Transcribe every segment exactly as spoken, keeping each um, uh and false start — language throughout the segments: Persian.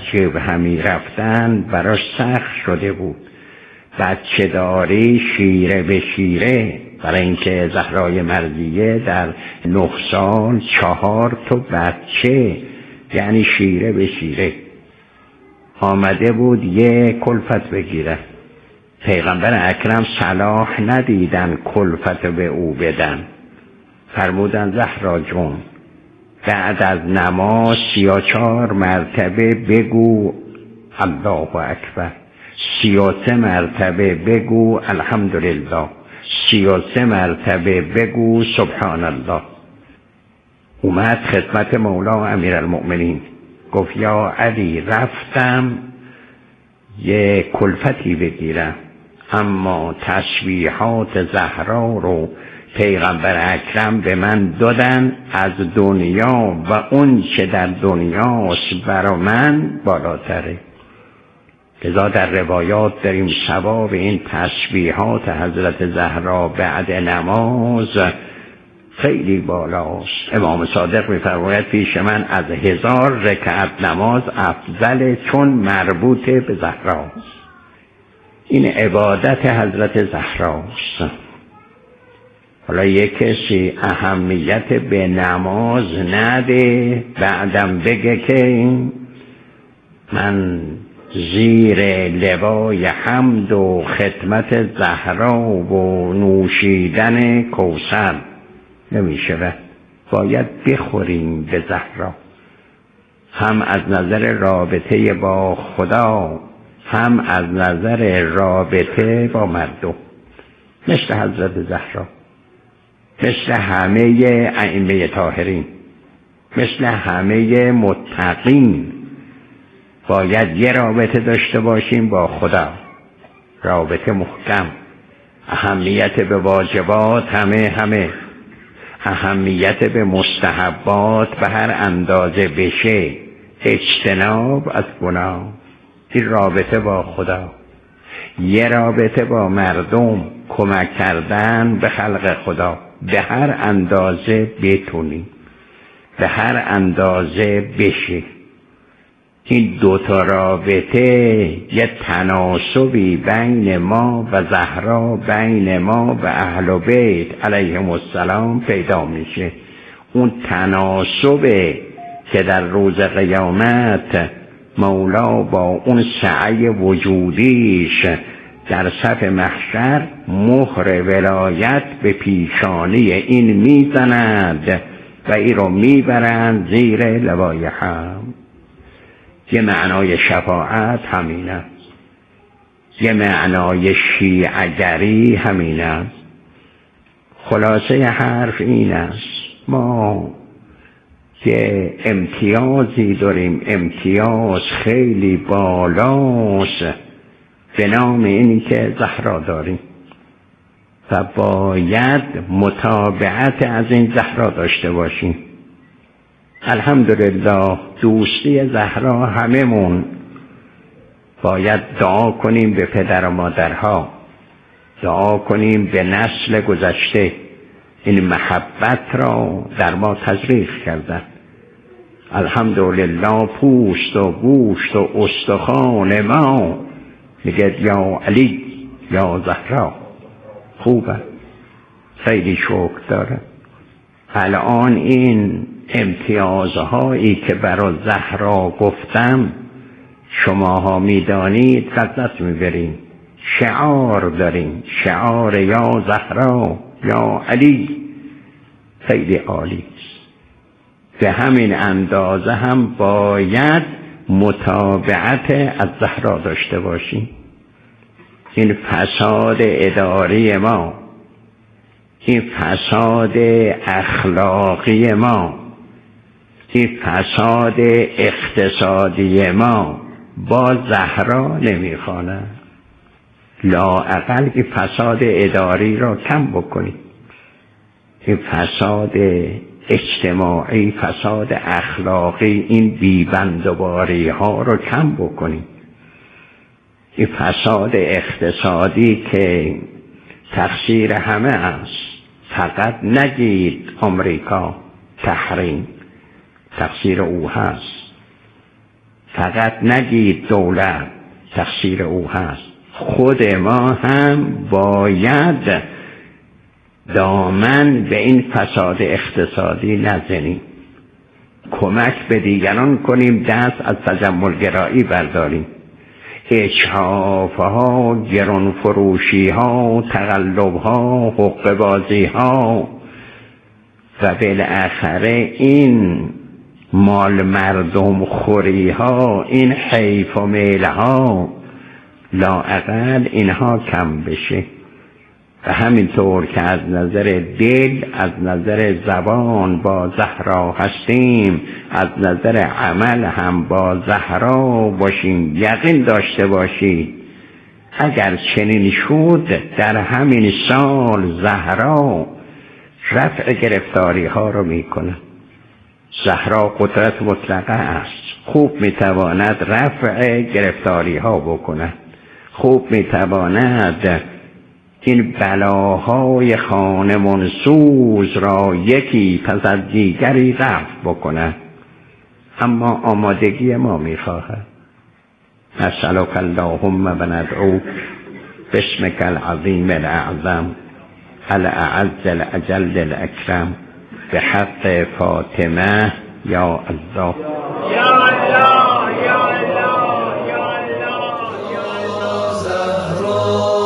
بچه به همی رفتن براش سخت شده بود. بچه داری شیره به شیره، برای اینکه زهرای مرضیه در نه سال چهار تا بچه، یعنی شیره به شیره. آمده بود یه کلفت بگیره. پیغمبر اکرم صلاح ندیدن کلفت به او بدن، فرمودن زهرا جون بعد از نماز سی و چهار مرتبه بگو الله اکبر، سی و سه مرتبه بگو الحمدلله، سی و سه مرتبه بگو سبحان الله. اومد خدمت مولا امیرالمؤمنین گفت یا علی رفتم یه کلفتی بگیرم، اما تسبیحات زهرا رو پیغمبر اکرم به من دادن از دنیا و اون چه در دنیاست برا من بالاتره. لذا در روایات داریم ثواب این تسبیحات حضرت زهرا بعد نماز خیلی بالاست. امام صادق می‌فرماید پیش من از هزار رکعت نماز افضل، چون مربوط به زهراست. این عبادت حضرت زهراست. حالا یک کسی اهمیت به نماز نده، بعدم بگه که من زیر لوای حمد و خدمت زهرا و نوشیدن کوثر نمیشه. باید بخوریم به زهرا، هم از نظر رابطه با خدا، هم از نظر رابطه با مردم. مثل حضرت زهرا، مثل همه ائمه طاهرین، مثل همه متقین باید یه رابطه داشته باشیم با خدا، رابطه محکم. اهمیت به واجبات همه همه، اهمیت به مستحبات به هر اندازه بشه، اجتناب از گناه. این رابطه با خدا. یه رابطه با مردم، کمک کردن به خلق خدا به هر اندازه بتونی، به هر اندازه بشه. این دوتا رابطه یه تناسبی بین ما و زهرا، بین ما و اهل بیت علیهم السلام پیدا میشه. اون تناسبه که در روز قیامت مولا با اون سعی وجودیش در صف محشر مهر ولایت به پیشانی این میزند و این رو میبرند زیر لوای حمد. یه معنای شفاعت همین است، یه معنای شیعگری همین است. خلاصه حرف این است ما که امتیازی داریم، امتیاز خیلی بالاست به نام اینی که زهرا داریم و باید متابعت از این زهرا داشته باشیم. الحمدلله دوستی زهرا هممون باید دعا کنیم به پدر و مادرها، دعا کنیم به نسل گذشته، این محبت را در ما تزریق کردن. الحمدلله پوست و گوشت و استخوان ما میگه یا علی یا زهرا. خوبه، خیلی شکر داره. الان این امتیازهایی که برای زهرا گفتم شماها میدانید لذت میبرین. شعار داریم، شعار یا زهرا یا علی، خیلی عالی است. به همین اندازه هم باید متابعت از زهرا داشته باشیم. این فساد اداری ما، این فساد اخلاقی ما، این فساد اقتصادی ما با زهرا نمیخوانه. لااقل این فساد اداری را کم بکنیم، این فساد اجتماعی، فساد اخلاقی، این بیبندوباری ها را کم بکنیم. این فساد اقتصادی که تقصیر همه است، فقط نگید آمریکا تحریم، تقصیر او هست. فقط نگید دولت تقصیر او هست، خود ما هم باید دامن به این فساد اقتصادی نزنیم، کمک به دیگران کنیم، دست از تجملگرایی برداریم. اجحافها، گران فروشی ها، تقلب ها، حقه بازی ها و بالاخره این مال مردم خوری ها، این حیف و میل ها، لااقل اینها کم بشه. و همینطور که از نظر دل، از نظر زبان با زهرا هستیم، از نظر عمل هم با زهرا باشیم. یقین داشته باشید اگر چنین شد در همین سال زهرا رفع گرفتاری ها رو میکنه. زهرا قدرت مطلقه است، خوب میتواند رفع گرفتاری ها بکنه، خوب میتواند این بلاهای خانه منسوز را یکی پس از دیگری رفع بکنه. اما آمادگی ما میخواهد. نسألک اللهم و ندعوک باسمک العظیم الاعظم الاعز الاجل الاکرم به حق فاطمه یا الله یا الله یا الله یا الله یا الله. زهرا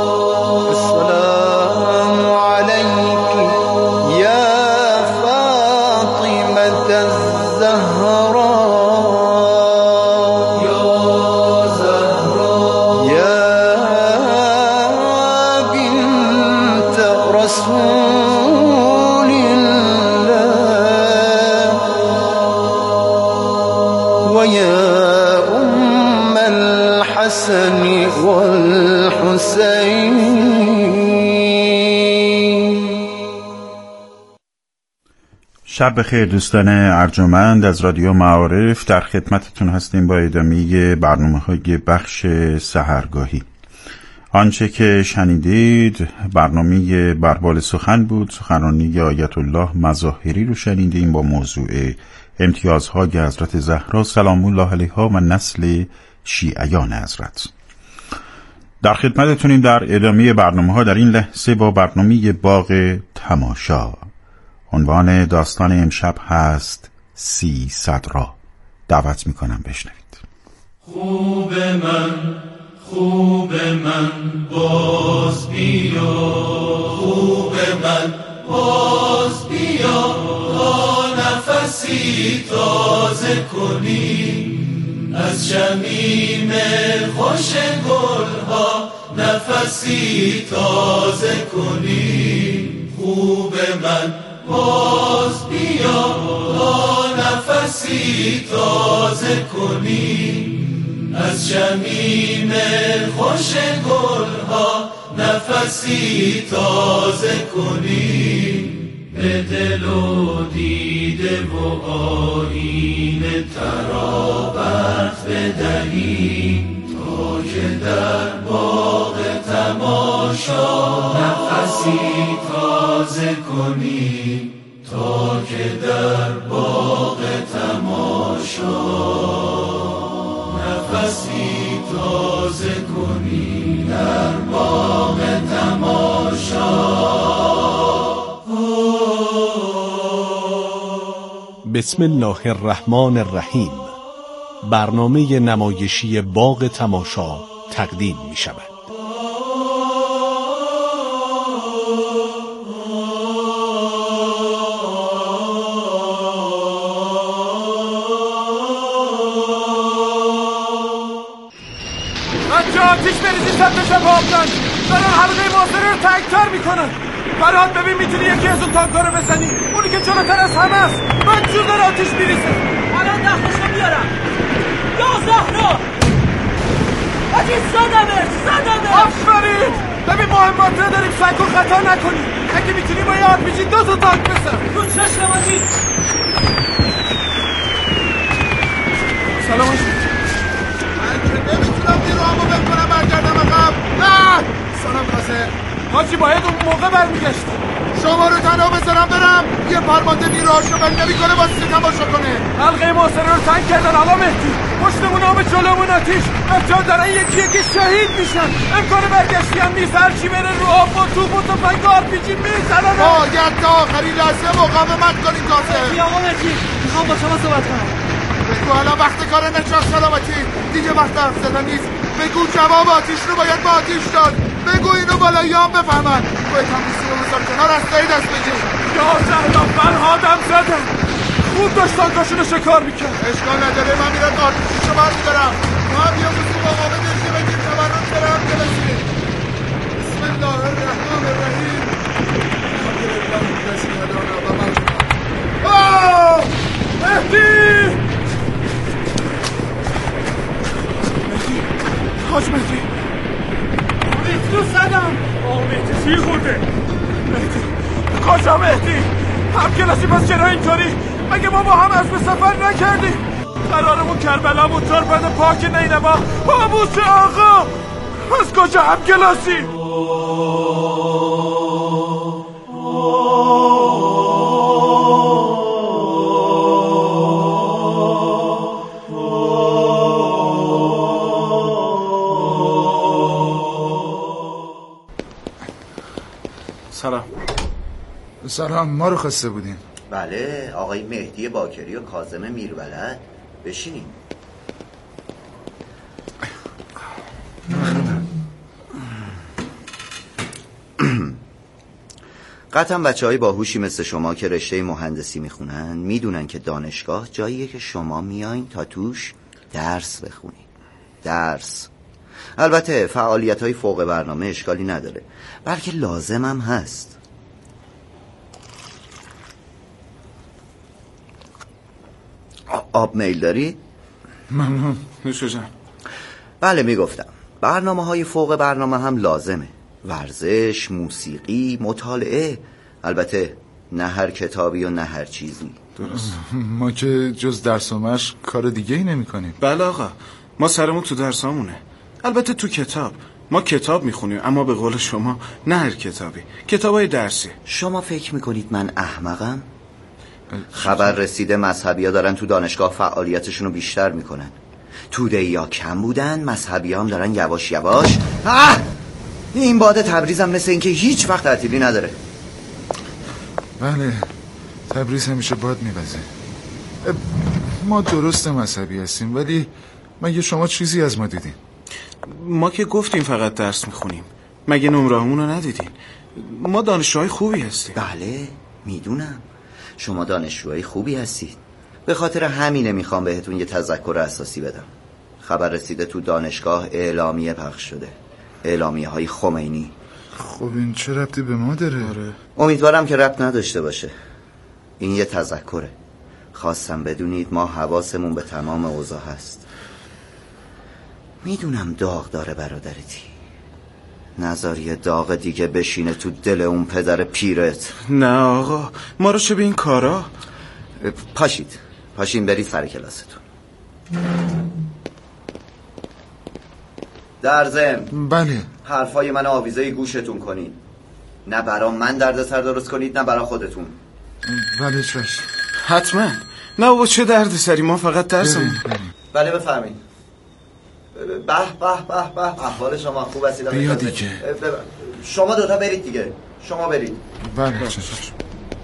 السلام علیک یا فاطمه الزهرا یا زهرا یا بنت رسول ويا أم الحسن والحسين. شب بخیر دوستان ارجمند از رادیو معارف، در خدمتتون هستیم با ادامه برنامه‌های بخش سحرگاهی. آنچه که شنیدید برنامه بربال سخن بود، سخنرانی آیت الله مظاهری رو شنیدیم با موضوع امتیازهای حضرت زهرا سلام الله علیها و نسل شیعیان حضرت. در خدمتتونیم در ادامه برنامه ها در این لحظه با برنامه باغ تماشا. عنوان داستان امشب هست سی صدرا. دعوت میکنم بشنوید. خوب من خوب من باز بیا، خوب من باز بیا، تا نفسی تازه کنی از شمیم خوش گلها، نفسی تازه کنی. خوب من باز بیا، تا نفسی تازه کنی از شمیم خوش گلها، نفسی تازه کنی. به دل و دیده و آیین ترابت بدهی، تا که در باغ تماشا نفسی تازه کنی، تا که در باغ تماشا نفسی تازه کنی، در باغ تماشا. بسم الله الرحمن الرحیم. برنامه نمایشی باغ تماشا تقدیم می شود. بچه آتیش بریزی صد تا شب آبدن دارن حلقه ماسره رو تنگتر میکنن. فرهاد ببین میتونی یکی از اون تانکا رو بزنی، اونی که جلوتر از همه است. من جور داره آتیش میریزه. الان دختشو بیارم. یا زهرا آتیش زدمش زدمش. آفرین. ببین مهمات رو داریم، سنگ و خطا نکنیم. اگه میتونی با یاد میشی دو تا تانک بزن. رو چشم آتیش. سلام آشید. من که نمیتونم دیروامو بکنم برگردم عقب. نه سلام قاسم حاجی، باید اون موقع برمیگشت. شما رو تنها بذارم برم یه فرمانده نیروهاشو بل نمیکنه واسه تماشا کنه. حلقه محاصره رو تنگ کردن آقا مهدی. پشتمون آب جلومون آتیش. بچه‌ها دارن یکی یکی شهید میشن. امکان برگشتی هم نیست. هر چی بره رو آب و توپ و تفنگ آر پی جی میزنن. باید تا آخرین لحظه مقاومت کنیم تازه. مهدی آقا مهدی میخوام با شما صحبت کنم. بگو الان وقت کار نجات سلامتی دیگه وقت حرف زدن نیست. بگو جواب آتیش رو باید با آتیش داد. بگو اینو بالاییام بفهمن. باید هم بیسی رو بذار کنار از دایی دست بگیر. یا زهلا فرهادم زدن. خوب داشت تانکاشونو شکار میکرد. اشکال نداره من میرم آتیشو بر میدارم. ما هم یه موسی مقابل داشته بگیر تبرد برم جلسی. بسم الله الرحمن الرحیم. آه مهدی حاج مهدی ریختو زدم. آه مهدی سیر خورده. مهدی کجا مهدی؟ هم کلاسی پس چرا اینطوری؟ مگه ما با هم از به سفر نکردیم؟ قرارمون کربلا بود تربت پاک نینوا بابوس آقا. از کجا هم کلاسی؟ سلام. سلام، ما رو خواسته بودین؟ بله، آقای مهدی باکری و کاظم میرولد. بشینیم. قطعا بچه های باهوشی مثل شما که رشته مهندسی میخونن میدونن که دانشگاه جاییه که شما میایین تا توش درس بخونین. درس. البته فعالیت های فوق برنامه اشکالی نداره، بلکه لازم هم هست. آب میل داری؟ ممنون. نوشو جان. بله میگفتم برنامه های فوق برنامه هم لازمه. ورزش، موسیقی، مطالعه. البته نه هر کتابی و نه هر چیزی. درست. ما که جز درس و مشق کار دیگه ای نمی کنیم. بله آقا، ما سرمون تو درسامونه. البته تو کتاب ما کتاب میخونیم، اما به قول شما نه هر کتابی، کتابای درسی. شما فکر میکنید من احمقم؟ خبر رسیده مذهبی ها دارن تو دانشگاه فعالیتشون رو بیشتر میکنن. توده‌ای ها کم بودن، مذهبی ها هم دارن یواش یواش. آه! این باد تبریز هم مثل اینکه هیچ وقت تعطیلی نداره. بله، تبریز همیشه باد میوزه. ما درست مذهبی هستیم، ولی مگه شما چیزی از ما دیدین؟ ما که گفتیم فقط درس میخونیم. مگه نمره‌مون رو ندیدین؟ ما دانشجوهای خوبی هستیم. بله میدونم شما دانشجوهای خوبی هستید. به خاطر همینه میخوام بهتون یه تذکر اساسی بدم. خبر رسیده تو دانشگاه اعلامیه پخش شده، اعلامیه های خمینی. خب این چه ربطی به ما داره؟ آره. امیدوارم که ربط نداشته باشه. این یه تذکره. خواستم بدونید ما حواسمون به تمام اوضاع هست. میدونم داغ داره برادرتی. نذاری داغ دیگه بشینه تو دل اون پدر پیرت. نه آقا، ما رو چه به این کارا؟ پاشید پاشین برید سر کلاستون. در ضمن بله حرفای من آویزه گوشتون کنید. نه برا من درد سر درست کنید نه برا خودتون. بله چشم. حتما. نه بابا چه درد سری، ما فقط درسمون. بله بفرمایید. به به به به احوال شما خوب هستید؟ بیا دیگه. شما دوتا برید دیگه. شما برید. بله چشم.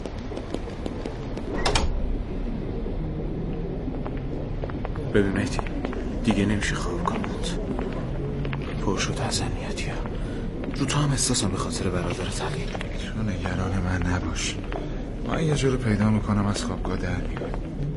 ببین مهدی، دیگه نمیشه خواب کنند. پر شد از امنیتی ها. رو تو هم احساسم به خاطر برادر تغییر. تو نگران من نباش، من یه جور پیدا میکنم از خوابگاه در میام.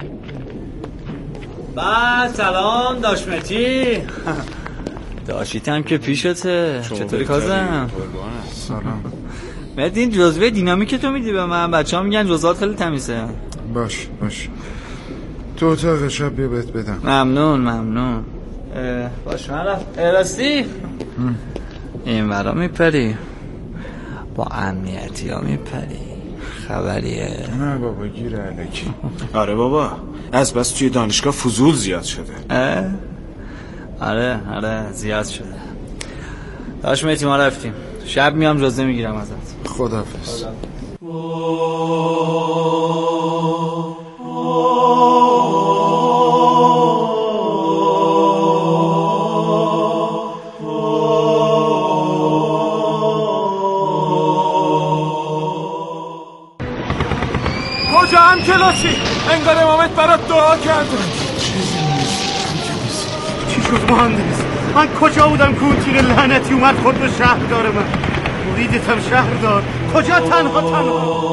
بعد سلام داشمتی. داشتم که پیشته. چطوری کازم؟ سلام. مهدی این جزوه دینامیک تو میدی به من؟ بچه ها میگن جزوات خیلی تمیزه. باش باش تو اتاق شب بیا بهت بدم. ممنون ممنون. باش من رفت راستی این برا میپری با امنیتی ها میپری خبریه؟ نه بابا گیر علکی. آره بابا، از بس توی دانشگاه فضول زیاد شده. آره آره زیاد شده. داشت میتی ما رفتیم، شب میام جزوه میگیرم ازت. خداحافظ. کجا هم کلاسی؟ انگار امامت برات دعا کرد. چی شد مهندس؟ من کجا بودم که اون تیر لعنتی اومد خود به شهر داره من مریدتم شهر دار کجا تنها تنها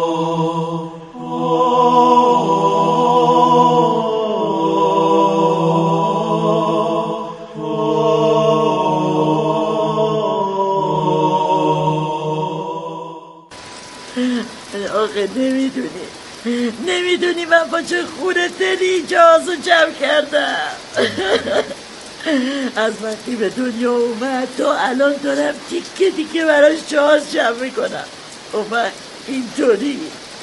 آخه نمیدونی نمیدونی من با چه خونه دلی جازو جمع کردم. از وقتی به دنیا اومد تا الان دارم تیکه تیکه براش جاز جمع میکنم. اومد اینطوری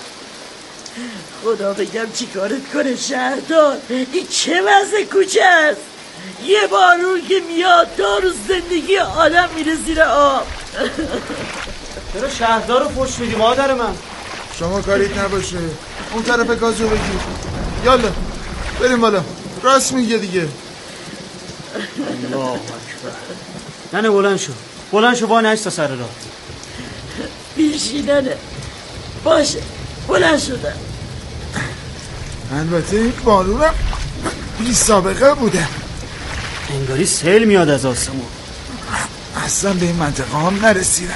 خدا بگم چی کارت کنه شهردار. این چه وضع کوچه است؟ یه بارون که میاد دار و زندگی آدم میره زیر آب. چرا شهردار رو فوش میدی مادر من؟ شما کاریت نباشه اون طرف گازو بگیر. یالا بریم بالا. راست میگه دیگه. الله اکبر. ننه بلند شو بلند شو با نشت تا سر راه. بیشی ننه باشه بلند شدم. البته این بارونم بی سابقه بوده. انگاری سیل میاد از آسمون. اصلا به این منطقه هم نرسیدم.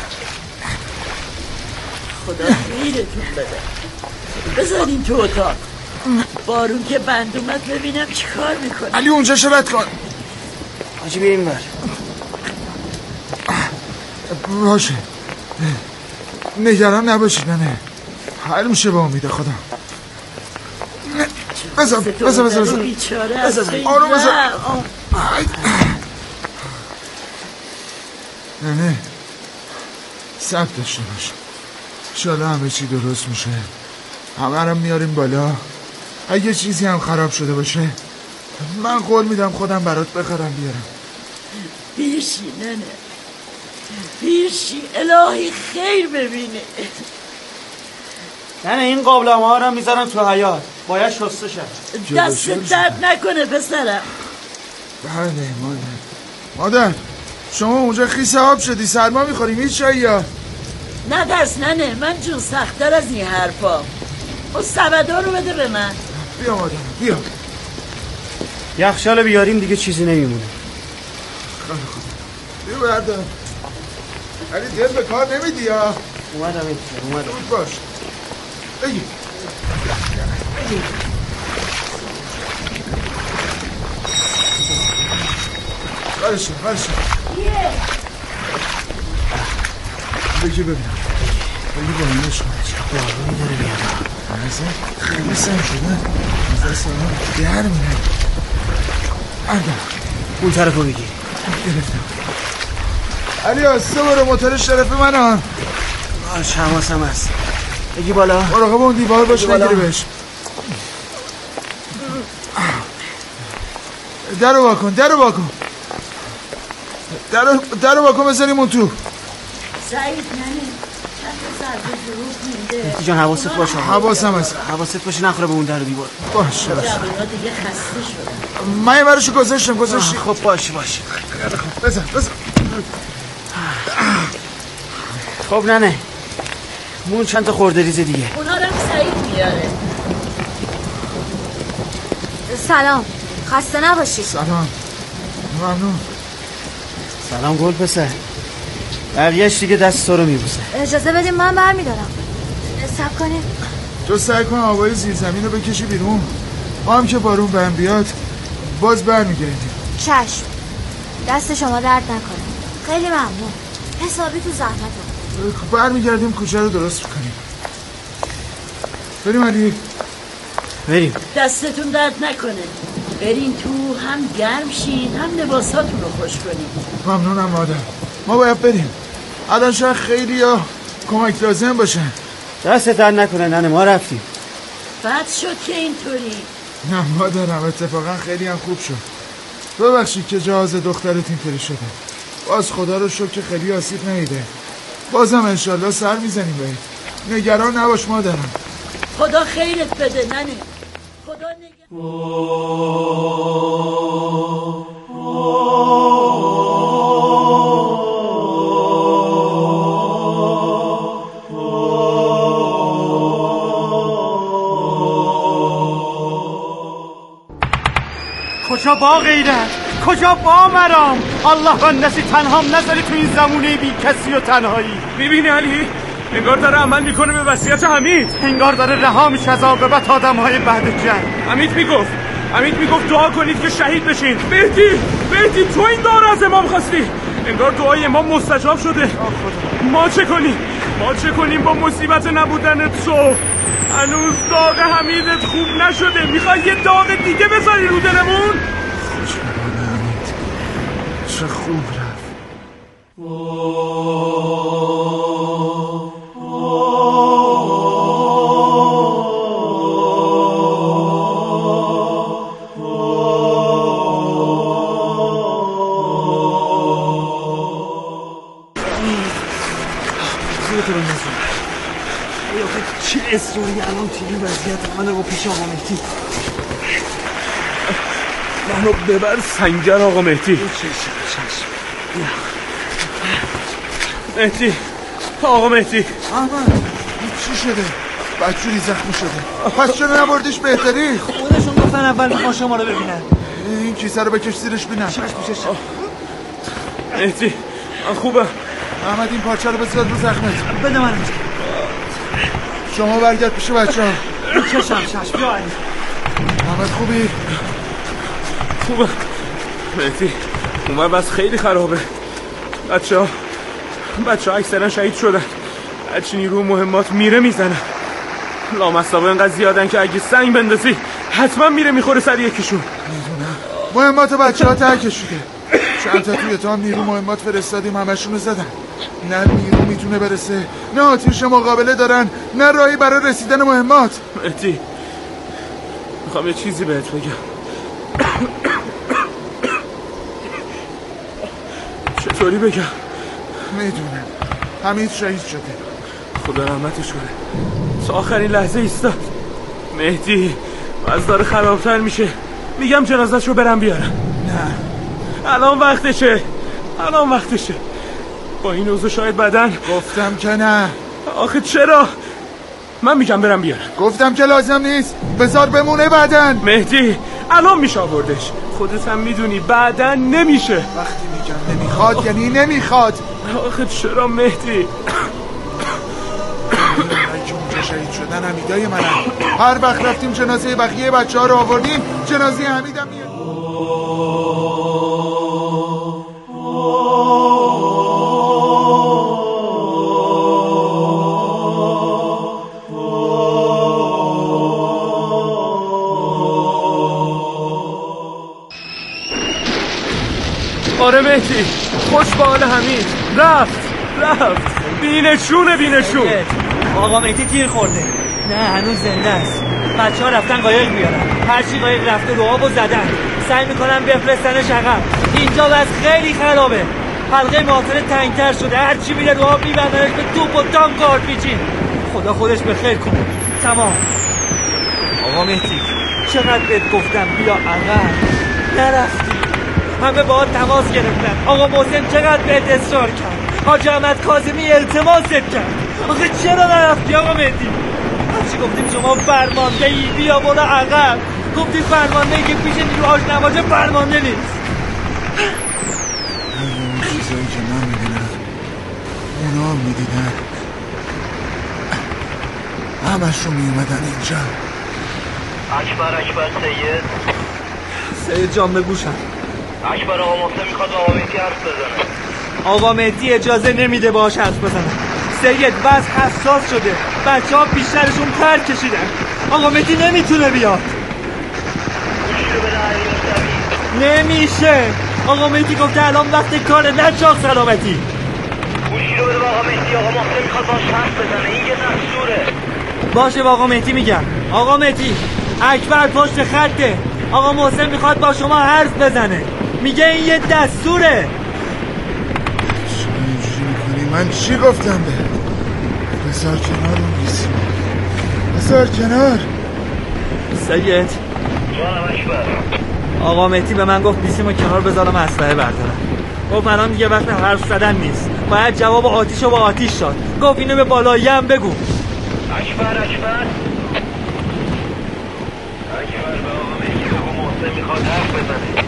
خدا خیرتون بده. بذارین تو اتاق بارون که بند اومد ببینم چی کار میکنه. علی اونجا شبت کن. حاجی بیا این بر. باشه نگران نباشید نه حل میشه با امید خدا. بذار بذار بذار بذار آروم بذار. نه نه صبر داشته باش. انشالله همه چی درست میشه. همه رو میاریم بالا. اگه چیزی هم خراب شده باشه من قول میدم خودم برات بخرم بیارم. بیرشی ننه بیرشی الهی خیر ببینه. ننه این قابلمه ها رو میذارم تو حیاط باید شسته شد. دست درد نکنه پسرم. بله مادر. مادر شما اونجا خیس آب شدی سرما میخوریم هیچ چایی یا نه درس ننه من جون سخت‌تر از این حرفا. اون سبدا رو بده به من. بیا مادر بیا. یخچال بیاریم دیگه چیزی نمیمونه. بیا بردار. علی دل به کار نمیدی یا اومدم اینجا اومدم. باش بگی بگی. برشون برشون بگی ببینم بگی با اینش کنه چه بارونی داره بیاد. خیلی سم شده از دست آنها در میره. اردم اون طرف رو بگی. گرفتم. علی آسته برو موتورش طرف من ها. باش حواسم هست. بگی بالا. مراقب اون دیوار باش نگیری بهش. در رو واکن در رو واکن در رو واکن بزنیم اون تو. سعید ننه چند تا ضربه ظروف مونده. مهدی جان حواست باشه. حواسم هست. حواست باشه نخوره به اون در و دیوار. باشه جوونا دیگه خسته شدن. من یه برشو گذاشتم گذاشتی. خب باشه باشه. بزن بزن. خب ننه مون چند تا خورده ریز دیگه. اونا رو سعید میاره. سلام خسته نباشی. سلام ممنون. سلام گل پسر. بقیهش دیگه دست تو رو میبوسه. اجازه بدیم من برمیدارم. صبر کنیم. تو سعی کن آبای زیر زمین رو بکشی بیرون. ما هم که بارون بهم بیاد باز برمیگردیم. چشم دست شما درد نکنه. خیلی ممنون. حسابی تو زحمتم. برمیگردیم کوچه رو درست کنیم. بریم علی. بریم. دستتون درد نکنه. برین تو هم گرم شین هم لباساتون رو خوش کنین. ممنونم مادر. ما باید بریم. الان شاید خیلی یا کمک لازم باشن. دست درد نکنه ننه ما رفتیم. بد شد که اینطوری. نه مادرم اتفاقا خیلی هم خوب شد. ببخشید که جهاز دخترت اینطوری شده. باز خدا رو شکر که خیلی آسیب نمیده. بازم انشالله سر میزنیم بهت. نگران نباش مادرم. خدا خیرت بده ننه. خدا کجا با غیرت؟ کجا با مرام؟ الله بندسی تنهام نذاری تو این زمونه بی کسی و تنهایی. میبینی علی؟ انگار داره عمل میکنه به وصیت حمید. انگار داره رها میشه از عاقبت آدمهای بعد جنگ. حمید میگفت حمید میگفت دعا کنید که شهید بشین. مهدی مهدی تو این دعا رو از امام خواستی. انگار دعای امام مستجاب شده. ما چه کنیم؟ ما چه کنیم با مصیبت نبودن تو؟ هنوز داغ حمیدت خوب نشده. میخوای یه داغ دیگه بذاری رو دلمون؟ چه خوب رفت. چه اصراری الان توی این وضعیت منو با پیش آقا مهدی؟ منو ببر سنگر آقا مهدی. مهدی آقا مهدی. احمد چی شده؟ بچوری زخمی شده. پس چرا نبردیش بهتری؟ خودشون گفتن اول ما شما رو ببینن. این کیسه رو بکش زیرش بینم. چشم چشم. مهدی من خوبه. احمد این پارچه رو بذار رو زخمت. بده من. شما برگرد پیش بچه ها. چشم چشم بیا علی. احمد خوبی؟ خوبه مهدی. اونور بس خیلی خرابه. بچه ها بچه ها اکثرا شهید شدن. هرچی نیرو مهمات میره میزنن. لامصبا اینقدر زیادن که اگه سنگ بندازی حتما میره میخوره سر یکیشون. میدونم مهمات بچه ها ترک شده. چند تا توی تام نیرو مهمات فرستادیم همشونو زدن. نه نیرو میتونه برسه، نه آتیش مقابله دارن، نه راهی برای رسیدن مهمات. مهدی میخوام یه چیزی بهت بگم. چطوری بگم؟ میدونم حمید شهید شده. خدا رحمتش کنه. تا آخرین لحظه ایستاد. مهدی باز داره خرابتر میشه. میگم جنازه‌ش رو برم بیارم. نه الان وقتشه. الان وقتشه. با این اوضاع شاید بدن. گفتم که نه. آخه چرا؟ من میگم برم بیارم. گفتم که لازم نیست. بذار بمونه بعدن. مهدی الان میشه آوردش. خودت هم میدونی بعدن نمیشه. وقتی میگم نمیخواد یعنی نمیخواد. آخه چرا مهدی؟ که اونجا شهید شدن حمیدای منم. هر وقت رفتیم جنازه بقیه بچه ها رو آوردیم جنازه حمیدم میاد. آره مهدی خوش به حال حمید. رفت رفت بینشونه بینشون. آقا مهدی تیر خورده. نه هنوز زنده است. بچه ها رفتن قایق بیارن. هرچی قایق رفته رو آب و زدن. سعی میکنن بفرستنش عقب. اینجا وضع خیلی خرابه. حلقه محاصره تنگتر شده. هرچی میره رو آب میبندنش به توپ و تانک آر پی جی. خدا خودش به خیر کنه. تمام. آقا مهدی چقدر بهت گفتم بیا عقب. نرفتی. همه با تماس گرفتن. آقا محسن چقدر بهت اصرار کرد. حاج احمد کاظمی التماست کرد. آخه چرا نرفتی آقا مهدی؟ هرچی گفتیم شما فرمانده ای بیا برو عقب. گفتی فرمانده ای که پیش نیروهاش نباشه فرمانده نیست. اون چیزایی که من میبینم اونا هم میدیدن. همش رو میومدن اینجا. اکبر اکبر سید سید جان بگوشم. اکبر آقا محسن میخواد با آقا مهدی حرف بزنه. آقا مهدی اجازه نمیده باهاش حرف بزنه. سید وضع حساس شده. بچه ها بیشترشون پر کشیدن. آقا مهدی نمیتونه بیاد. نمیشه. آقا مهدی گفته الان وقت کاره نه چاق سلامتی. گوشی رو بده با آقا مهدی. آقا محسن میخواد باهاش حرف بزنه. این یه دستوره. باشه با آقا مهدی میگم. آقا مهدی اکبر پشت خطه. آقا محسن میخواد با شما حرف بزنه. میگه این یه دستوره. چی میکنی؟ من چی گفتم به بذار کنار اون بیسیمو، بذار کنار. سید جانم اکبر. آقا مهدی به من گفت بیسیمو کنار بذارم اسلحه بردارم. گفت الان دیگه وقت حرف زدن نیست، باید جواب آتیشو با آتیش داد. گفت اینو به بالایی هم بگو. اکبر اکبر اکبر به آقا مهدی بگو محسن میخواد حرف بزنه.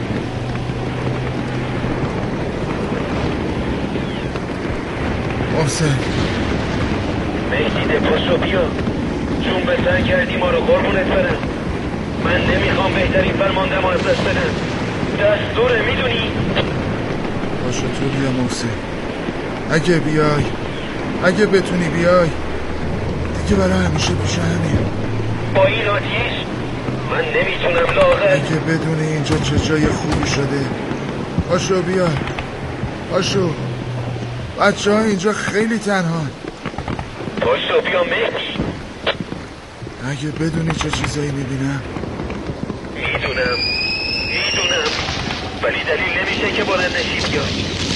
محسن مهدی پاشو بیا، چون به سر کردی ما رو قربونت برم. من نمیخوام بهترین فرماندم رو از دست بدم، دستوره میدونی؟ پاشو تو بیا محسن، اگه بیای، اگه بتونی بیای دیگه برای همیشه پیش همین. با این آتیش من نمیتونم لاغر. اگه بدونی اینجا چه جای خوبی شده، پاشو بیا، پاشو. بچه ها اینجا خیلی تنها. پاشو بیا مهدی. اگه بدونی چه چیزایی میبینم. میدونم میدونم ولی دلیل نمیشه که بلند نشی بیا.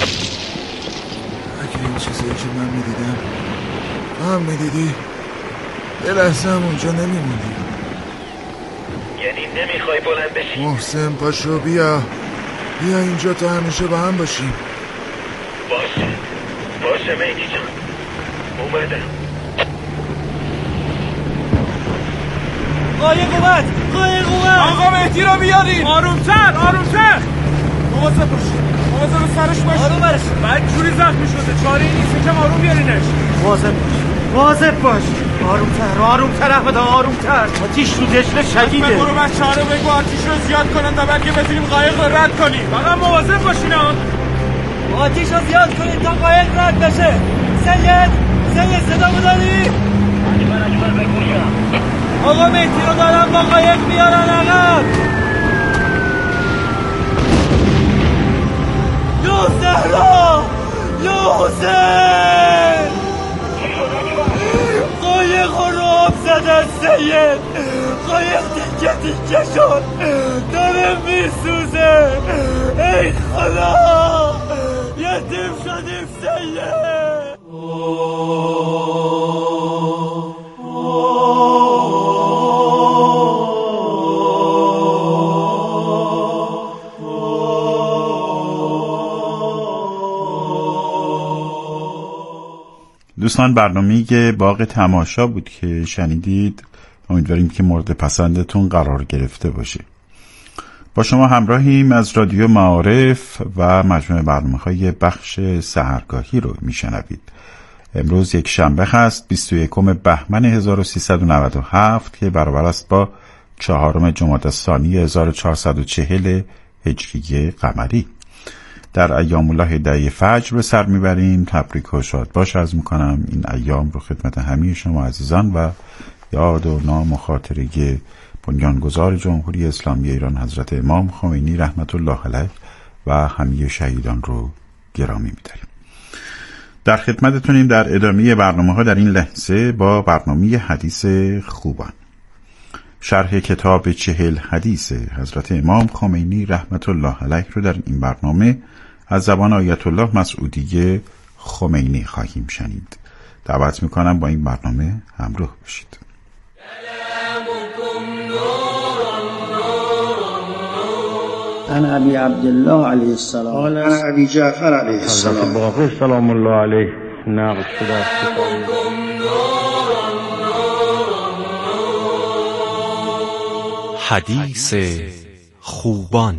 اگه این چیزایی که من میدیدم تو هم میدیدی، یه لحظه هم اونجا نمیموندی. یعنی نمیخوای بلند بشی؟ محسن پاشو بیا، بیا اینجا تا همیشه با هم باشیم. باشه باشه مهدی جان، اومدم. قایق اومد، قایق اومد. آقا مهدی رو بیارین. آرومتر آرومتر. مواظب باش، مواظب سرش باش. آروم برش. بعد جوری زخمی شده، چاره ای نیست که آروم بیارینش. مواظب باش، مواظب باش. آرومتر آرومتر احمد، آرومتر. آتیش رو دشل شدیده. حتما برو بچه ها رو بگو آتیش رو زیاد کنن تا بلکه بتونیم قایق رو رد کنیم. فقط مواظب باشین ها. آتیش رو زیاد کنید تا قایق رد بشه. سید سید صدا بداری؟ اکبر اکبر بگوشم. آقا مهدی رو دارن با قایق میارن عقب. یا زهرا یا حسین، قایق رو آب زدن سید. قایق دیگه دیگه شد، داره میسوزه. ای خدا یتیم شدیم سید. دوستان برنامه باغ تماشا بود که شنیدید. امیدواریم که مورد پسندتون قرار گرفته باشه. با شما همراهیم از رادیو معارف و مجموعه برنامه‌های بخش سحرگاهی رو میشنوید. امروز یک شنبه هست، بیست و یکم بهمن هزار و سیصد و نود و هفت که برابر است با چهارم جمادی الثانی هزار و چهارصد و چهل هجری قمری. در ایام الله دعی فجر به سر میبریم. تبریک و شاد باش عرض میکنم این ایام رو خدمت همه شما عزیزان و یاد و نام و خاطره بنیانگذار جمهوری اسلامی ایران حضرت امام خمینی رحمت الله علیه و همه شهیدان رو گرامی می‌داریم. در خدمتتونیم در ادامه برنامه ها در این لحظه با برنامه حدیث خوبان. شرح کتاب چهل حدیث حضرت امام خمینی رحمت الله علیه رو در این برنامه از زبان آیت الله مسعودی خمینی خواهیم شنید. دعوت میکنم با این برنامه همراه باشید. عن ابي عبد الله عليه السلام عن ابي جعفر عليه السلام باقر سلام الله علیه نقل شده حدیث خوبان.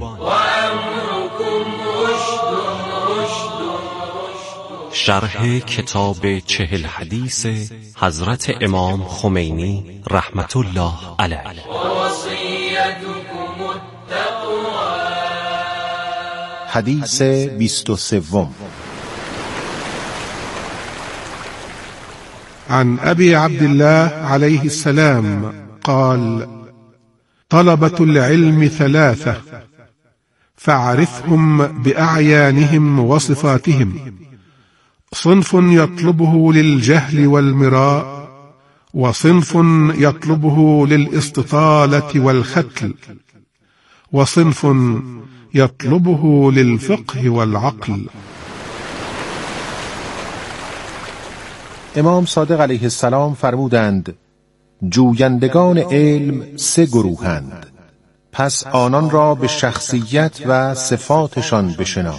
شرح کتاب چهل حدیث حضرت امام خمینی رحمت الله علیه. حدیث بیست و سوم. عن أبي عبد الله عليه السلام قال: طلبة العلم ثلاثة فاعرفهم بأعيانهم وصفاتهم: صنف يطلبه للجهل والمراء، وصنف يطلبه للاستطالة والختل، وصنف يطلبه للفقه والعقل. امام صادق علیه السلام فرمودند جویندگان علم سه گروهند، پس آنان را به شخصیت و صفاتشان بشناس.